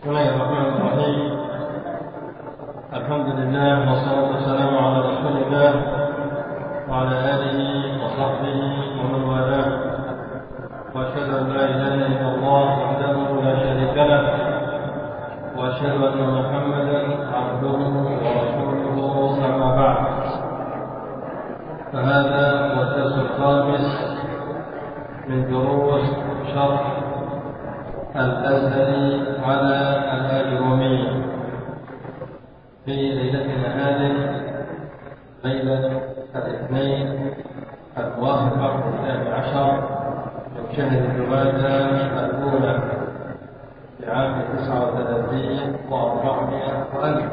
بسم الله الرحمن الرحيم. الحمد لله والصلاة والسلام على رسول الله وعلى آله وصحبه ومن والاه، وأشهد أن لا إله إلا الله وحده لا شريك له، وأشهد أن محمدا عبده ورسوله، أما بعد، فهذا هو الدرس الخامس من دروس شرح الأزهري على الآجرومية في ليلتنا هذه، ليلة الاثنين الموافقة 12 من شهر جمادى الأولى لعام 39 و400 وألف.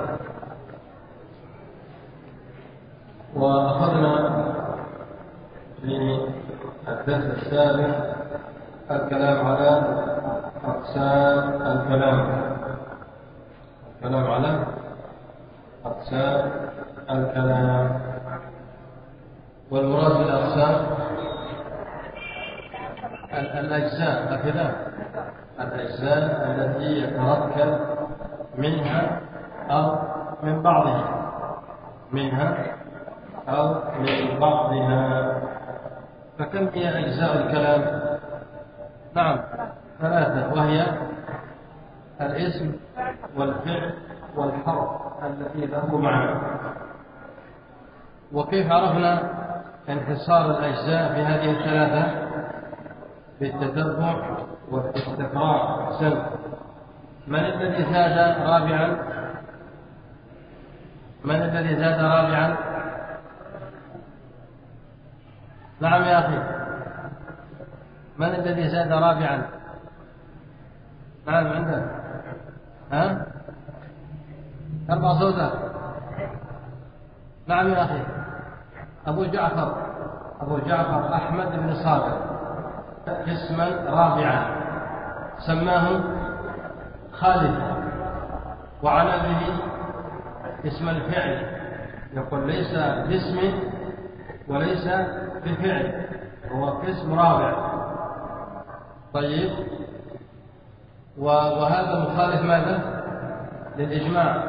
وأخذنا في الدرس السابق الكلام على أقسام الكلام، والمراد بالأقسام الأجزاء التي يتركب منها أو من بعضها. فكم هي أجزاء الكلام؟ نعم، 3، وهي الاسم والفعل والحرف التي له معنى. وكيف عرفنا انحصار الأجزاء في هذه ال3؟ بالتتبع والاستقراء. أحسنت. من الذي زاد رابعا؟ نعم يا أخي، من الذي زاد رابعا؟ نعم عندك 4 صوتات. نعم يا أخي، أبو جعفر أحمد بن صابر اسما رابعا سماه خالد، وعنى به اسم الفعل، يقول ليس باسم وليس بفعل، هو اسم رابع. طيب، وهذا مخالف ماذا؟ للإجماع،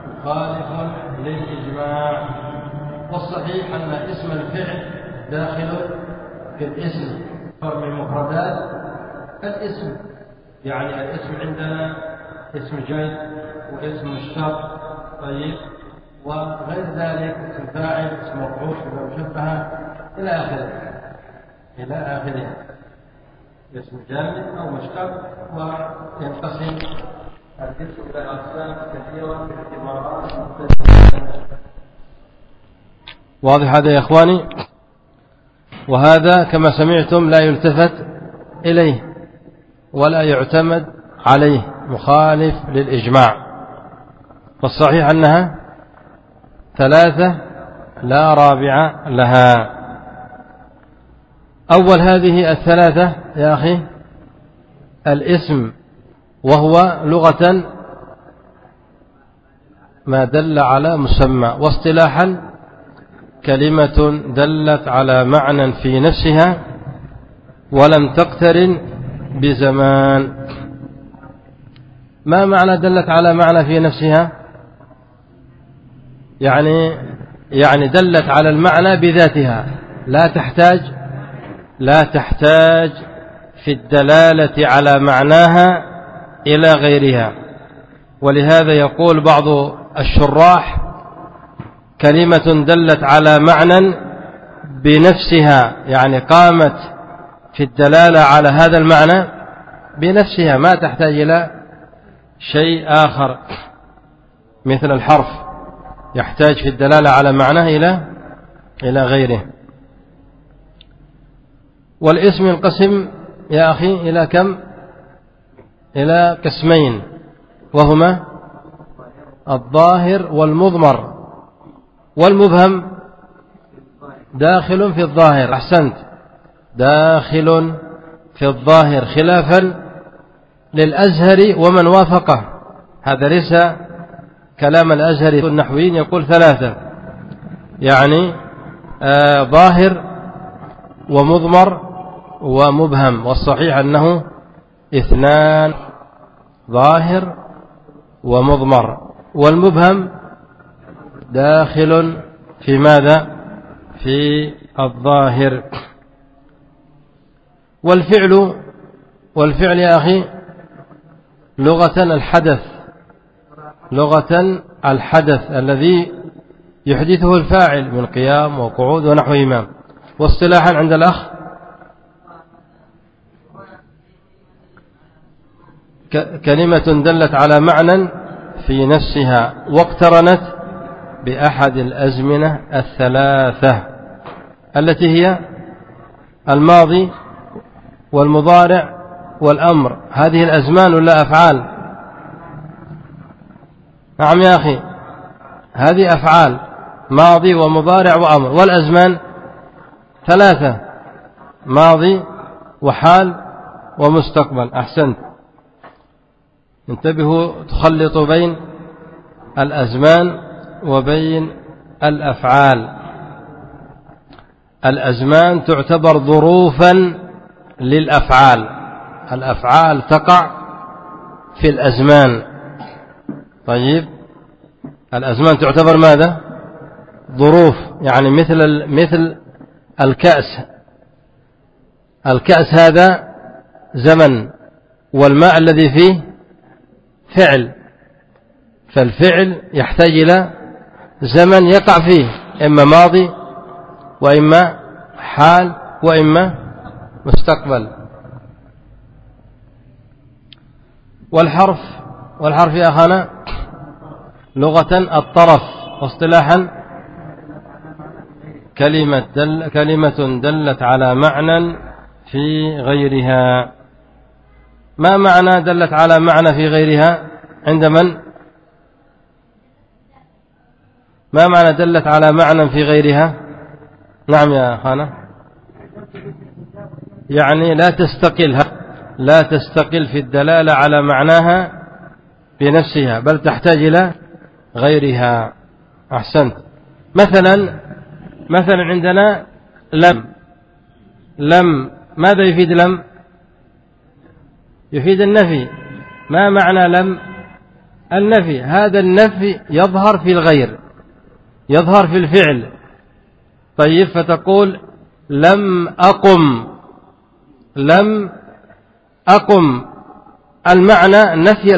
والصحيح أن اسم الفعل داخل في الاسم، من مفردات الاسم. يعني الاسم عندنا اسم جمع واسم مشتق، طيب، وغير ذلك اسم فاعل، اسم مفعول، اسم مشبهة، إلى آخره. اسم جامد أو مشتق. وينقسم الاسم إلى أقسام كثيرة باعتبارات مختلفة. واضح هذا يا إخواني؟ وهذا كما سمعتم لا يلتفت إليه ولا يعتمد عليه، مخالف للإجماع. فالصحيح أنها 3 لا رابع لها. أول هذه ال3 يا أخي الاسم، وهو لغة ما دل على مسمى، واصطلاحا كلمة دلت على معنى في نفسها ولم تقترن بزمان. ما معنى دلت على معنى في نفسها؟ يعني دلت على المعنى بذاتها، لا تحتاج في الدلالة على معناها إلى غيرها. ولهذا يقول بعض الشراح كلمة دلت على معنى بنفسها، يعني قامت في الدلالة على هذا المعنى بنفسها، ما تحتاج إلى شيء آخر، مثل الحرف يحتاج في الدلالة على معناه إلى غيره. والاسم ينقسم يا أخي إلى كم؟ إلى قسمين، وهما الظاهر والمضمر. والمبهم داخل في الظاهر. أحسنت، داخل في الظاهر، خلافا للأزهر ومن وافقه. هذا ليس كلام الأزهر، النحويين يقول 3، يعني ظاهر ومضمر ومبهم. والصحيح أنه 2، ظاهر ومضمر. والمبهم داخل في ماذا؟ في الظاهر. والفعل يا أخي لغة الحدث الذي يحدثه الفاعل من قيام وقعود ونحوهما. واصطلاحا عند الأخ كلمة دلت على معنى في نفسها واقترنت بأحد الأزمنة الثلاثة التي هي الماضي والمضارع والأمر. هذه الأزمان ولا أفعال؟ نعم يا أخي، هذه أفعال، ماضي ومضارع وأمر. والأزمان ثلاثة: ماضي وحال ومستقبل. أحسنت، انتبهوا، تخلطوا بين الأزمان وبين الأفعال. الأزمان تعتبر ظروفا للأفعال، الأفعال تقع في الأزمان. طيب، الأزمان تعتبر ماذا؟ ظروف، يعني مثل الكأس هذا زمن، والماء الذي فيه فعل، فالفعل يحتاج إلى زمن يقع فيه، إما ماضي وإما حال وإما مستقبل. والحرف يا أخانا لغة الطرف، واصطلاحا كلمة دلت على معنى في غيرها. ما معنى دلت على معنى في غيرها عند من؟ ما معنى دلت على معنى في غيرها؟ نعم يا أخانا، يعني لا تستقل في الدلالة على معناها بنفسها، بل تحتاج إلى غيرها. أحسنت. مثلا عندنا لم، ماذا يفيد لم؟ يفيد النفي. ما معنى لم؟ النفي. هذا النفي يظهر في الغير، يظهر في الفعل. طيب، فتقول لم أقم، المعنى نفي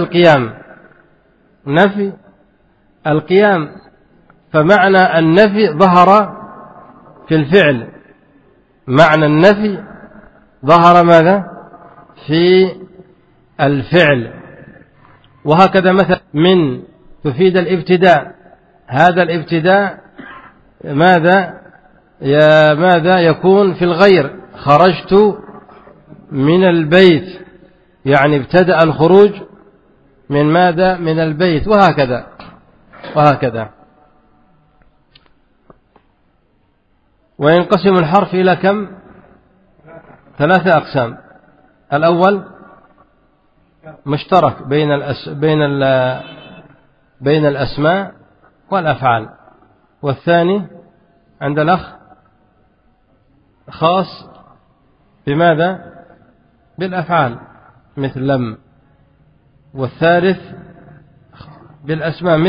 القيام، فمعنى النفي ظهر في الفعل، معنى النفي ظهر ماذا؟ في الفعل. وهكذا مثلا من تفيد الابتداء، هذا الابتداء ماذا يكون في الغير؟ خرجت من البيت، يعني ابتدأ الخروج من ماذا؟ من البيت. وهكذا. وينقسم الحرف إلى كم؟ 3 أقسام. الأول مشترك بين الأسماء والأفعال. والثاني عند الأخ خاص بماذا؟ بالأفعال مثل لم. والثالث بالأسماء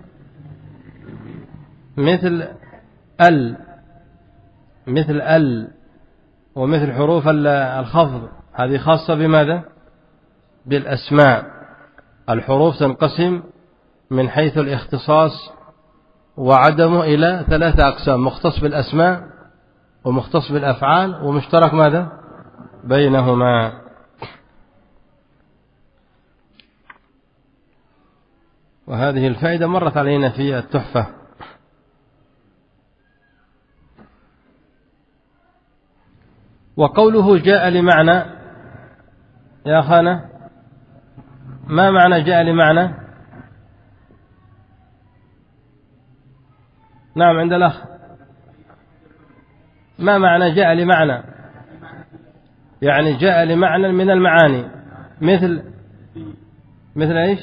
مثل ال ومثل حروف الخفض، هذه خاصة بماذا؟ بالأسماء. الحروف تنقسم من حيث الاختصاص وعدمه إلى 3 أقسام: مختص بالأسماء ومختص بالأفعال ومشترك ماذا؟ بينهما. وهذه الفائدة مرت علينا في التحفة. وقوله جاء لمعنى، يا أخانا ما معنى جاء لمعنى؟ نعم عند الأخ، ما معنى جاء لمعنى؟ يعني جاء لمعنى من المعاني، مثل ايش؟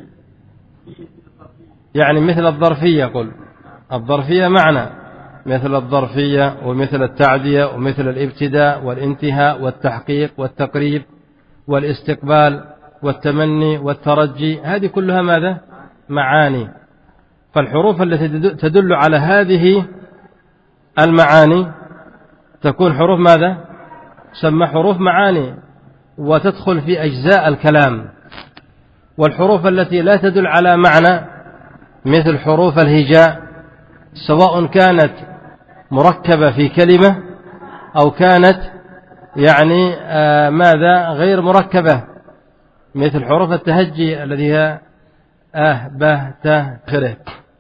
يعني مثل الظرفية. قل الظرفية معنى، مثل الظرفية ومثل التعدية ومثل الابتداء والانتهاء والتحقيق والتقريب والاستقبال والتمني والترجي، هذه كلها ماذا؟ معاني. فالحروف التي تدل على هذه المعاني تكون حروف ماذا؟ تسمى حروف معاني وتدخل في أجزاء الكلام. والحروف التي لا تدل على معنى مثل حروف الهجاء سواء كانت مركبة في كلمة أو كانت يعني ماذا غير مركبة مثل حروف التهجي الذي هي ب ت خ.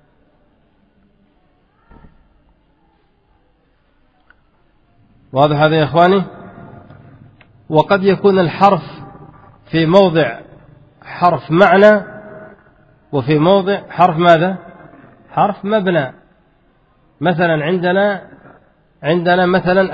واضح هذا يا إخواني؟ وقد يكون الحرف في موضع حرف معنى وفي موضع حرف ماذا؟ حرف مبنى. مثلا عندنا مثلا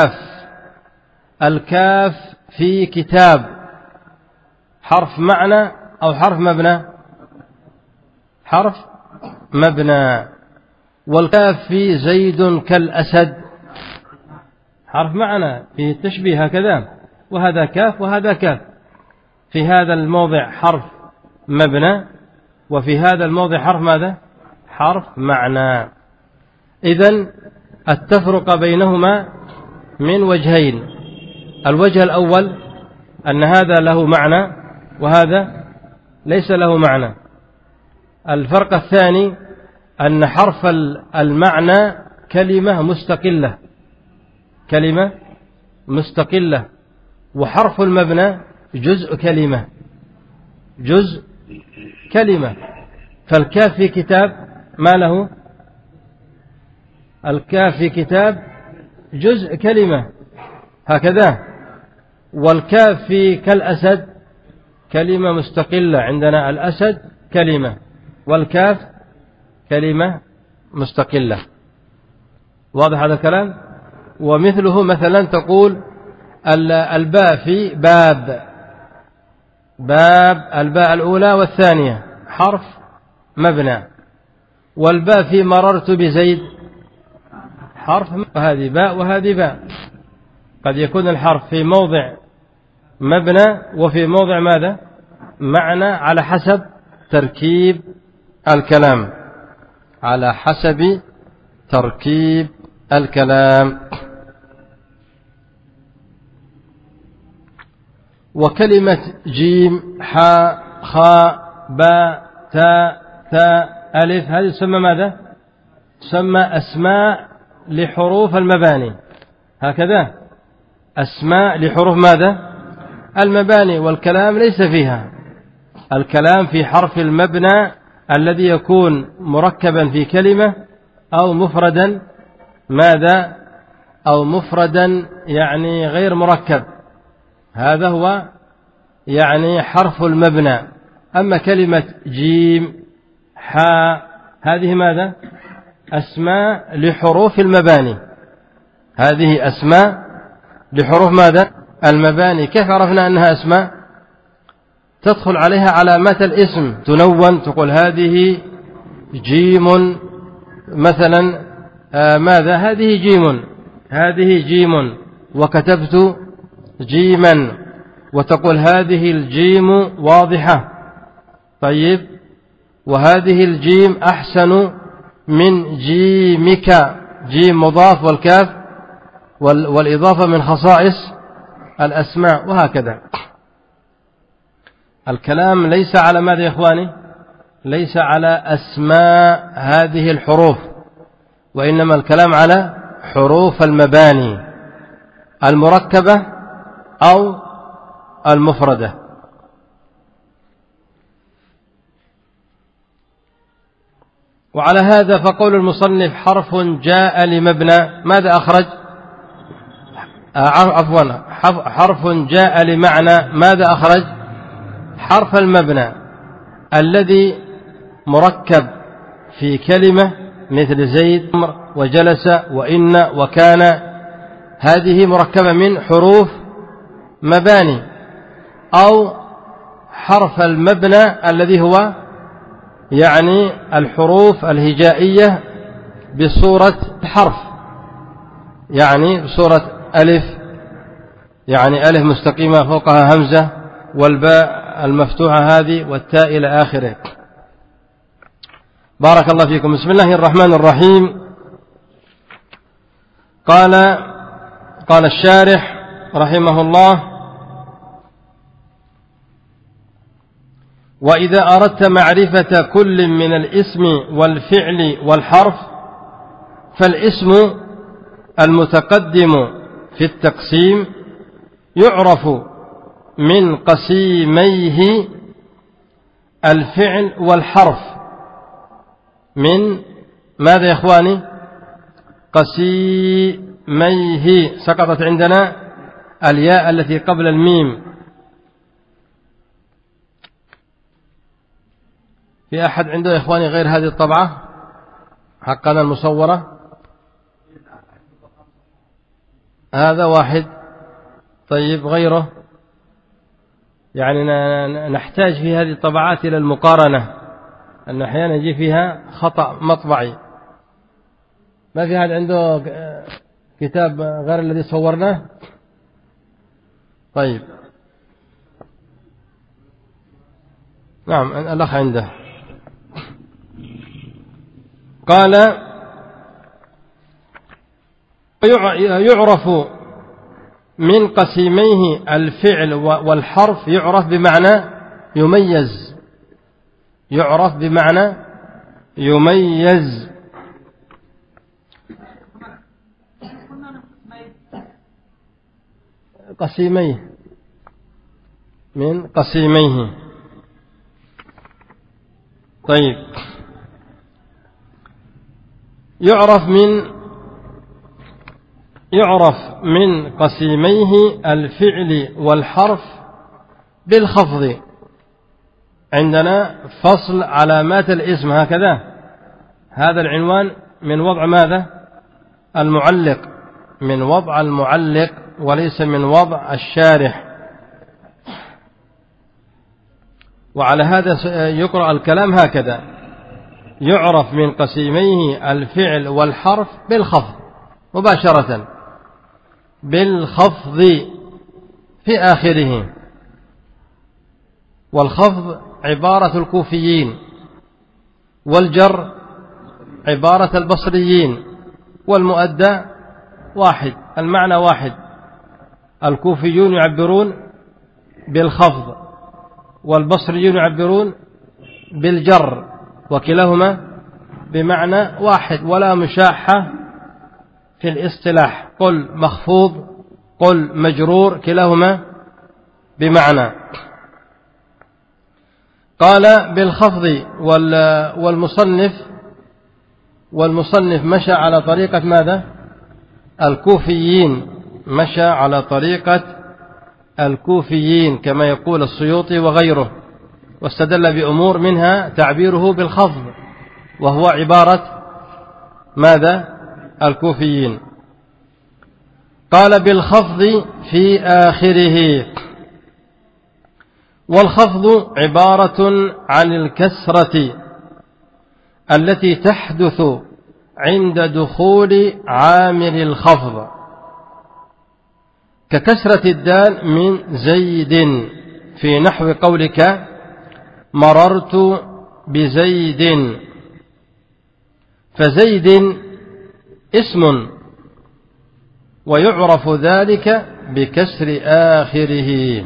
الكاف في كتاب حرف معنى أو حرف مبنى؟ حرف مبنى. والكاف في زيد كالأسد حرف معنى فيه التشبيه هكذا، وهذا كاف وهذا كاف. في هذا الموضع حرف مبنى وفي هذا الموضع حرف ماذا؟ حرف معنى. إذن التفرق بينهما من وجهين. الوجه الأول أن هذا له معنى وهذا ليس له معنى. الفرق الثاني أن حرف المعنى كلمة مستقلة وحرف المبنى جزء كلمة. فالكاف في كتاب ما له؟ الكاف في كتاب جزء كلمة هكذا. والكاف في كالأسد كلمة مستقلة، عندنا الأسد كلمة والكاف كلمة مستقلة. واضح هذا الكلام؟ ومثله مثلا تقول الباء في باب الباء الأولى والثانية حرف مبنى. والباء في مررت بزيد حرف، وهذه باء وهذه باء. قد يكون الحرف في موضع مبنى وفي موضع ماذا؟ معنى على حسب تركيب الكلام، على حسب تركيب الكلام. وكلمة جيم حاء خاء باء تاء ثاء ألف هذه تسمى ماذا؟ تسمى أسماء لحروف المباني. هكذا أسماء لحروف ماذا؟ المباني. والكلام ليس فيها. الكلام في حرف المبنى الذي يكون مركبا في كلمة أو مفردا ماذا؟ أو مفردا يعني غير مركب. هذا هو يعني حرف المبنى. أما كلمة جيم حاء هذه ماذا؟ أسماء لحروف المباني. هذه أسماء لحروف ماذا؟ المباني. كيف عرفنا أنها أسماء؟ تدخل عليها علامات الاسم تنون، تقول هذه جيم مثلا ماذا؟ هذه جيم وكتبت جيما، وتقول هذه الجيم واضحة. طيب، وهذه الجيم أحسن من جيمك. جيم مضاف والكاف والإضافة من خصائص الأسماء. وهكذا الكلام ليس على ماذا يا إخواني؟ ليس على أسماء هذه الحروف، وإنما الكلام على حروف المباني المركبة أو المفردة. وعلى هذا فقول المصنف حرف جاء لمبنى ماذا أخرج؟ حرف جاء لمعنى ماذا أخرج؟ حرف المبنى الذي مركب في كلمة مثل زيد وجلس وإن وكان، هذه مركبة من حروف مباني. أو حرف المبنى الذي هو يعني الحروف الهجائية بصورة حرف، يعني بصورة ألف، يعني ألف مستقيمة فوقها همزة، والباء المفتوحة هذه، والتاء إلى آخره. بارك الله فيكم. بسم الله الرحمن الرحيم. قال الشارح رحمه الله: وإذا أردت معرفة كل من الاسم والفعل والحرف فالاسم المتقدم في التقسيم يعرف من قسيميه الفعل والحرف. من ماذا يا إخواني؟ قسيميه. سقطت عندنا الياء التي قبل الميم. في أحد عنده يا إخواني غير هذه الطبعة حقنا المصورة؟ هذا واحد. طيب غيره؟ يعني نحتاج في هذه الطبعات إلى المقارنة، أن أحيانا يجي فيها خطأ مطبعي. ما في أحد عنده كتاب غير الذي صورناه؟ طيب نعم الأخ عنده. قال: يعرف من قسيميه الفعل والحرف. يعرف بمعنى يميز. يعرف بمعنى يميز. قسيميه، من قسيميه. طيب يعرف من قسيميه الفعل والحرف بالخفض. عندنا فصل علامات الاسم هكذا. هذا العنوان من وضع ماذا؟ المعلق، من وضع المعلق وليس من وضع الشارح. وعلى هذا يقرأ الكلام هكذا: يعرف من قسيميه الفعل والحرف بالخفض مباشرة، بالخفض في آخره. والخفض عبارة الكوفيين، والجر عبارة البصريين، والمؤدى واحد، المعنى واحد. الكوفيون يعبرون بالخفض، والبصريون يعبرون بالجر، وكلاهما بمعنى واحد ولا مشاحة في الاصطلاح. قل مخفوض، قل مجرور، كلاهما بمعنى. قال بالخفض. والمصنف مشى على طريقة ماذا؟ الكوفيين. مشى على طريقة الكوفيين كما يقول السيوطي وغيره، واستدل بأمور منها تعبيره بالخفض، وهو عبارة ماذا؟ الكوفيين. قال بالخفض في آخره. والخفض عبارة عن الكسرة التي تحدث عند دخول عامل الخفض، ككسرة الدال من زيد في نحو قولك مررت بزيد. فزيد اسم، ويعرف ذلك بكسر آخره.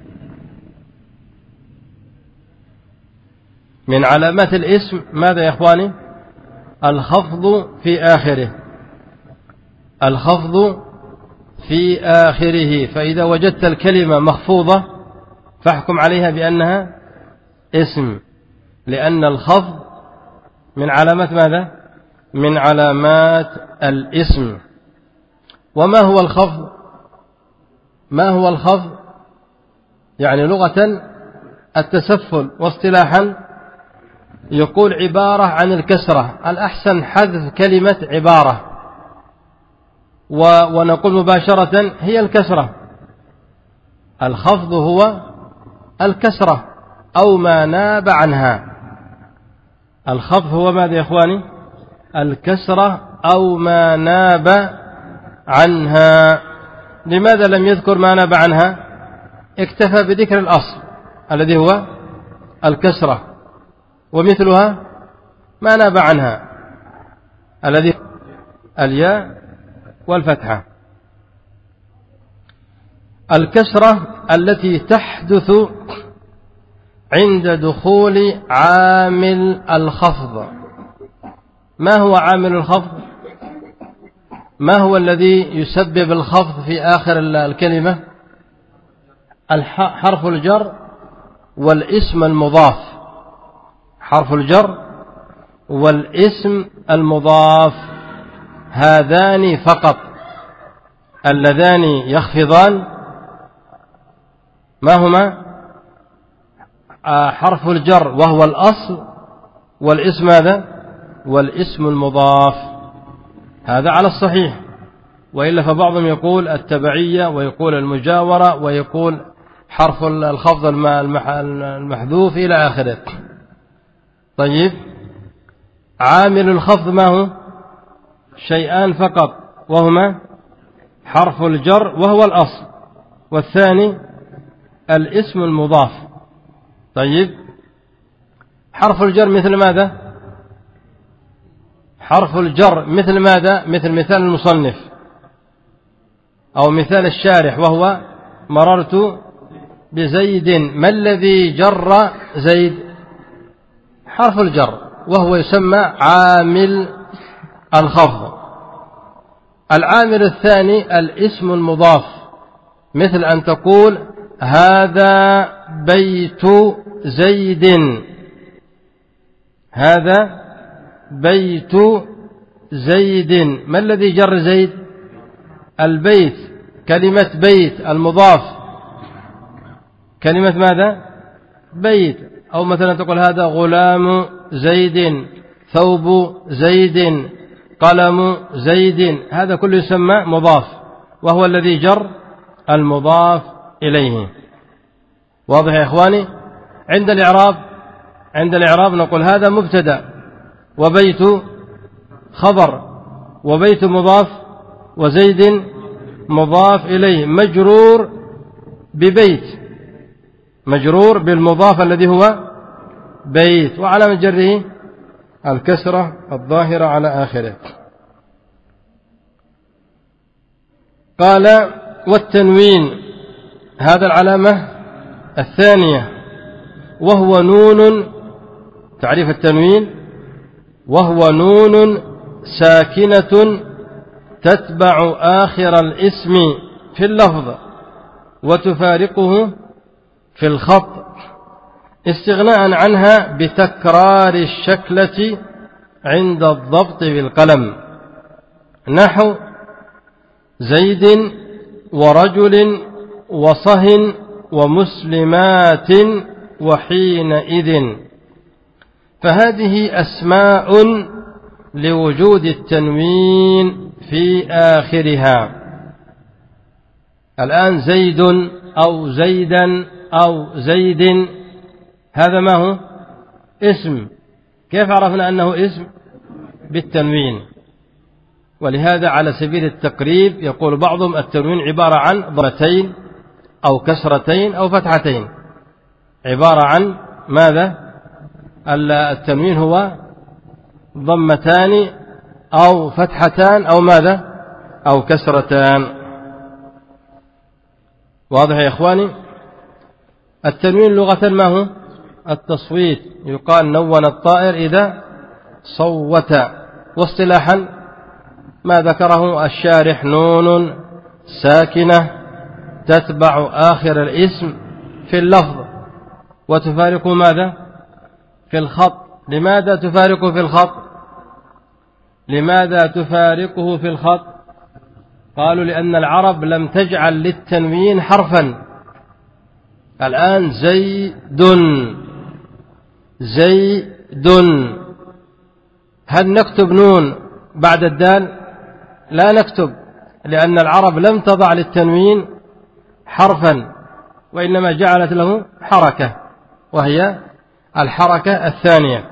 من علامات الاسم ماذا يا إخواني؟ الخفض في آخره. الخفض في آخره. فإذا وجدت الكلمة مخفوضة فاحكم عليها بأنها اسم، لأن الخفض من علامات ماذا؟ من علامات الاسم. وما هو الخفض؟ ما هو الخفض؟ يعني لغة التسفل، واصطلاحا يقول عبارة عن الكسرة. الأحسن حذف كلمة عبارة ونقول مباشرة هي الكسرة. الخفض هو الكسرة أو ما ناب عنها. الخفض هو ماذا يا إخواني؟ الكسرة أو ما ناب عنها. لماذا لم يذكر ما ناب عنها؟ اكتفى بذكر الأصل الذي هو الكسرة، ومثلها ما ناب عنها الذي الياء والفتحة. الكسرة التي تحدث عند دخول عامل الخفض. ما هو عامل الخفض؟ ما هو الذي يسبب الخفض في آخر الكلمة؟ حرف الجر والاسم المضاف. حرف الجر والاسم المضاف هذان فقط اللذان يخفضان. ما هما؟ حرف الجر وهو الأصل، والاسم هذا والاسم المضاف. هذا على الصحيح، وإلا فبعضهم يقول التبعية ويقول المجاورة ويقول حرف الخفض المحذوف إلى آخره. طيب، عامل الخفض ما هو؟ شيئان فقط، وهما حرف الجر وهو الأصل، والثاني الاسم المضاف. طيب، حرف الجر مثل ماذا؟ حرف الجر مثل ماذا؟ مثل مثال المصنف أو مثال الشارح، وهو مررت بزيد. ما الذي جر زيد؟ حرف الجر، وهو يسمى عامل الخفض. العامل الثاني الاسم المضاف، مثل أن تقول هذا بيت زيد. هذا بيت زيد. ما الذي جر زيد؟ البيت. كلمة بيت المضاف كلمة ماذا؟ بيت. أو مثلا تقول هذا غلام زيد، ثوب زيد، قلم زيد. هذا كله يسمى مضاف، وهو الذي جر المضاف إليه. واضح يا إخواني؟ عند الإعراب نقول هذا مبتدأ، وبيت خبر، وبيت مضاف، وزيد مضاف إليه مجرور ببيت، مجرور بالمضاف الذي هو بيت، وعلامة جره الكسرة الظاهرة على آخره. قال والتنوين، هذا العلامة الثانية، وهو نون. تعريف التنوين: وهو نون ساكنة تتبع آخر الاسم في اللفظ وتفارقه في الخط، استغناء عنها بتكرار الشكلة عند الضبط بالقلم، نحو زيد ورجل وصهن ومسلمات وحينئذ. فهذه أسماء لوجود التنوين في آخرها. الآن زيد أو زيدا أو زيد، هذا ما هو؟ اسم. كيف عرفنا أنه اسم؟ بالتنوين. ولهذا على سبيل التقريب يقول بعضهم التنوين عبارة عن ضمتين أو كسرتين أو فتحتين. عبارة عن ماذا؟ التنوين هو ضمتان أو فتحتان أو ماذا؟ أو كسرتان. واضح يا إخواني؟ التنوين لغة ما هو؟ التصويت. يقال نون الطائر إذا صوت. واصطلاحا ما ذكره الشارح: نون ساكنة تتبع آخر الاسم في اللفظ وتفارقه ماذا؟ في الخط. لماذا تفارقه في الخط؟ لماذا تفارقه في الخط؟ قالوا لأن العرب لم تجعل للتنوين حرفا. الآن زيد زيد، هل نكتب نون بعد الدال؟ لا نكتب، لأن العرب لم تضع للتنوين حرفا، وإنما جعلت له حركة، وهي الحركة الثانية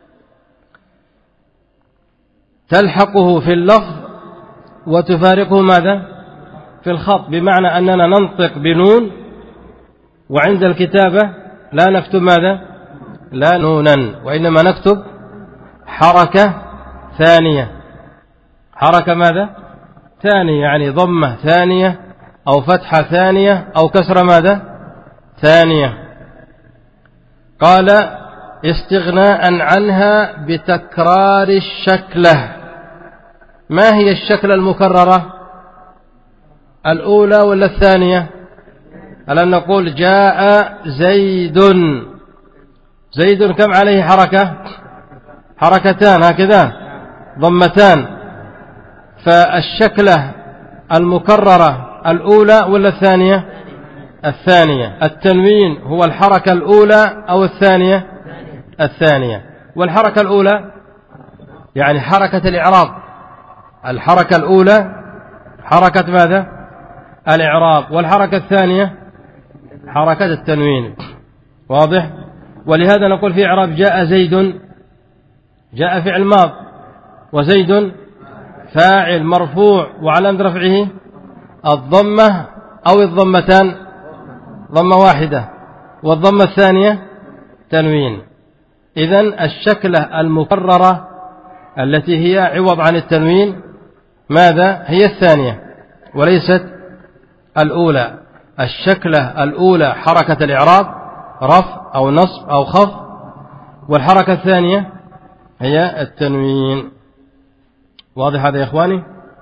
تلحقه في اللفظ وتفارقه ماذا؟ في الخط. بمعنى أننا ننطق بنون، وعند الكتابة لا نكتب ماذا؟ لا نونا، وإنما نكتب حركة ثانية. حركة ماذا؟ ثانية، يعني ضمة ثانية أو فتحة ثانية أو كسرة ماذا؟ ثانية. قال استغناء عنها بتكرار الشكلة. ما هي الشكلة المكررة؟ الأولى ولا الثانية؟ ألم نقول جاء زيد؟ زيد كم عليه حركة؟ حركتان هكذا، ضمتان. فالشكلة المكررة الأولى ولا الثانية؟ الثانية. التنوين هو الحركة الأولى أو الثانية؟ الثانية. والحركة الأولى يعني حركة الإعراب. الحركة الأولى حركة ماذا؟ الإعراب. والحركة الثانية حركة التنوين. واضح؟ ولهذا نقول في إعراب جاء زيد، جاء فعل ماض، وزيد فاعل مرفوع وعلامة رفعه الضمة أو الضمتان؟ ضمة واحدة، والضمة الثانية تنوين. إذن الشكلة المكررة التي هي عوض عن التنوين ماذا؟ هي الثانية وليست الأولى. الشكلة الأولى حركة الإعراب، رفع أو نصب أو خفض، والحركة الثانية هي التنوين. واضح هذا يا إخواني؟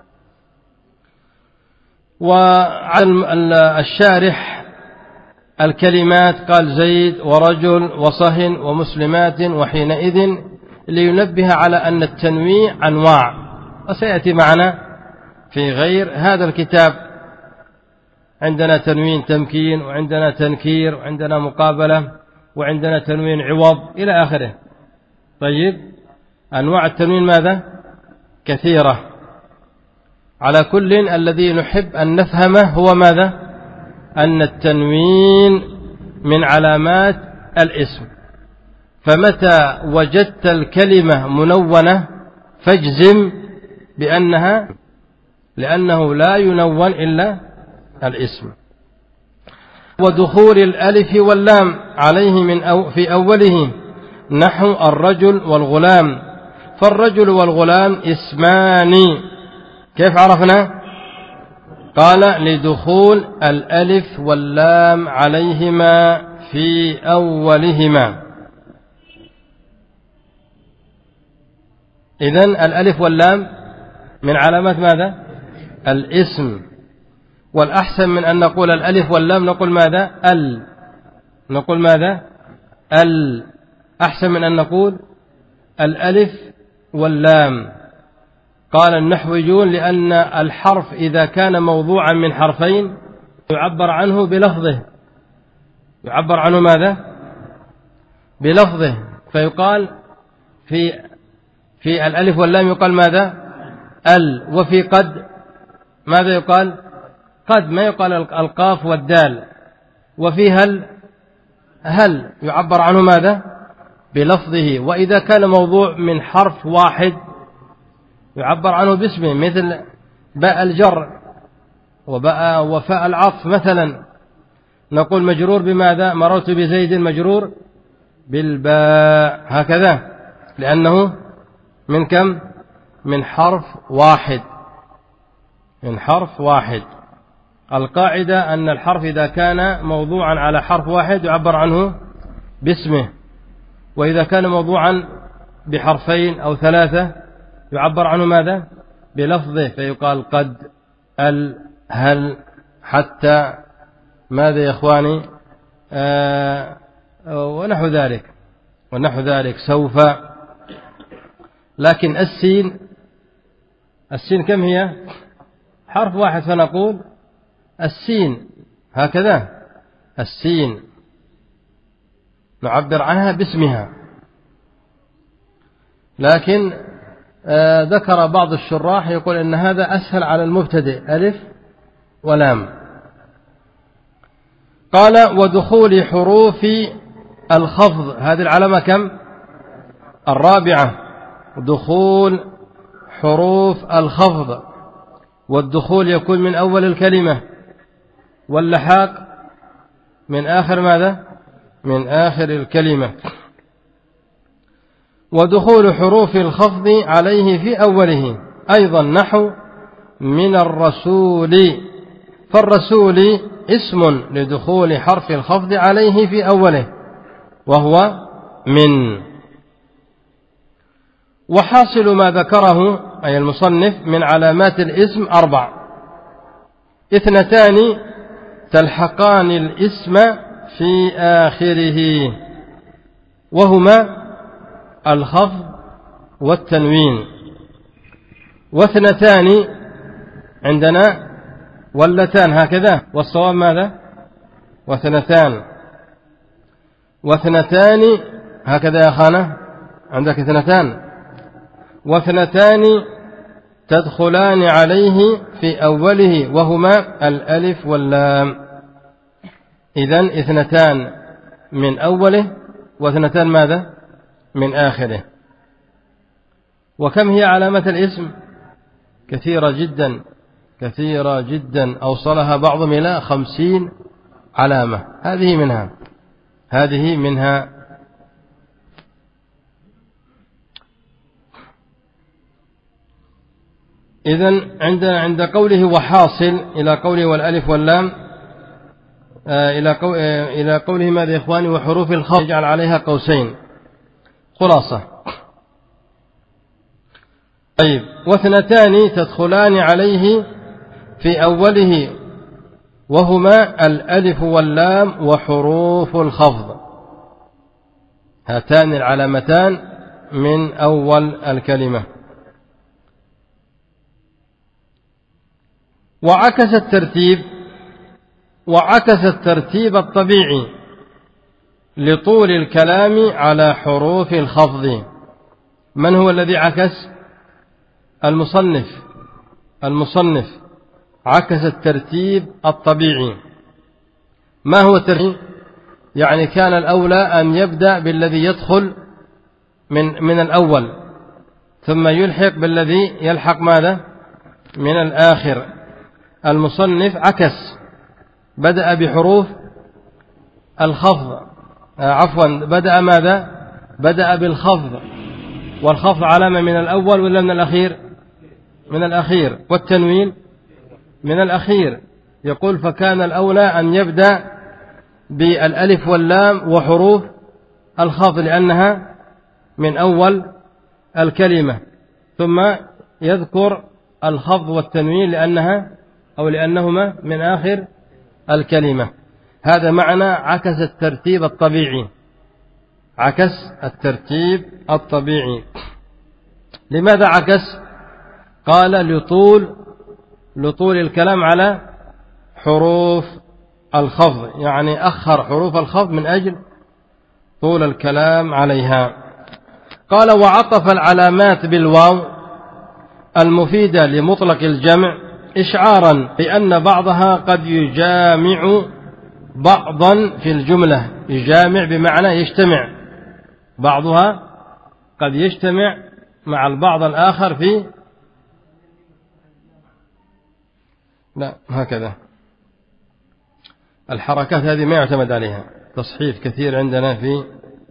وعلى الشارح الكلمات قال زيد ورجل وصهن ومسلمات وحينئذ، لينبه على أن التنوين أنواع، وسيأتي معنا في غير هذا الكتاب. عندنا تنوين تمكين، وعندنا تنكير، وعندنا مقابلة، وعندنا تنوين عوض إلى آخره. طيب، أنواع التنوين ماذا؟ كثيرة. على كل الذي نحب أن نفهمه هو ماذا؟ أن التنوين من علامات الاسم. فمتى وجدت الكلمة منونة فاجزم بأنها، لأنه لا ينون إلا الاسم. ودخول الألف واللام عليه في أوله نحو الرجل والغلام. فالرجل والغلام اسمان. كيف عرفنا؟ قال لدخول الألف واللام عليهما في أولهما. إذن الألف واللام من علامات ماذا؟ الاسم. والأحسن من أن نقول الألف واللام نقول ماذا؟ نقول ماذا؟ أحسن من أن نقول الألف واللام. قال النحويون لأن الحرف إذا كان موضوعا من حرفين يعبر عنه بلفظه. يعبر عنه ماذا؟ بلفظه. فيقال في الألف واللام يقال ماذا؟ وفي قد ماذا يقال؟ قد، ما يقال القاف والدال. وفي هل يعبر عنه ماذا؟ بلفظه. وإذا كان موضوع من حرف واحد يعبر عنه باسمه، مثل باء الجر وباء وفاء العطف مثلا. نقول مجرور بماذا؟ مررت بزيد مجرور بالباء، هكذا، لأنه من كم؟ من حرف واحد. من حرف واحد. القاعدة أن الحرف إذا كان موضوعا على حرف واحد يعبر عنه باسمه، وإذا كان موضوعا بحرفين أو ثلاثة يعبر عنه ماذا؟ بلفظه. فيقال قد، هل، حتى، ماذا يا إخواني؟ ونحو ذلك سوف. لكن السين كم هي؟ حرف واحد، فنقول السين، هكذا السين نعبر عنها باسمها. لكن ذكر بعض الشراح يقول إن هذا أسهل على المبتدئ، ألف ولام. قال ودخول حروف الخفض، هذه العلامة كم؟ الرابعة. دخول حروف الخفض. والدخول يكون من أول الكلمة، واللحاق من آخر ماذا؟ من آخر الكلمة. ودخول حروف الخفض عليه في أوله أيضا نحو من الرسول، فالرسول اسم لدخول حرف الخفض عليه في أوله وهو من. وحاصل ما ذكره أي المصنف من علامات الاسم 4: 2 تلحقان الاسم في آخره وهما الخفض والتنوين، 2 عندنا واللتان هكذا، والصواب ماذا؟ 2 هكذا يا أخانا، عندك 2 تدخلان عليه في أوله وهما الألف واللام. إذن 2 من أوله و2 ماذا؟ من آخره. وكم هي علامة الاسم؟ كثيرة جدا أوصلها بعضهم إلى 50 علامة. هذه منها. إذن عند قوله وحاصل إلى قوله والألف واللام إلى قوله ماذا يا إخواني؟ وحروف الخفض يجعل عليها قوسين. خلاصة. طيب، 2 تدخلان عليه في أوله وهما الألف واللام وحروف الخفض، هاتان العلامتان من أول الكلمة. وعكس الترتيب الطبيعي لطول الكلام على حروف الخفض. من هو الذي عكس؟ المصنف عكس الترتيب الطبيعي. ما هو الترتيب؟ يعني كان الأولى أن يبدأ بالذي يدخل من الأول ثم يلحق بالذي يلحق ماذا؟ من الآخر. المصنف عكس، بدأ بحروف الخفض، بدأ ماذا؟ بدأ بالخفض، والخفض علامة من الأول ولا من الأخير؟ من الأخير. والتنوين من الأخير. يقول فكان الأولى أن يبدأ بالألف واللام وحروف الخفض لأنها من أول الكلمة، ثم يذكر الخفض والتنوين لأنهما من آخر الكلمة. هذا معنى عكس الترتيب الطبيعي. لماذا عكس؟ قال لطول الكلام على حروف الخفض، يعني أخر حروف الخفض من أجل طول الكلام عليها. قال وعطف العلامات بالواو المفيدة لمطلق الجمع إشعارا بأن بعضها قد يجامع بعضا في الجملة. يجامع بمعنى يجتمع، بعضها قد يجتمع مع البعض الآخر في هكذا. الحركات هذه ما يعتمد عليها، تصحيف كثير عندنا في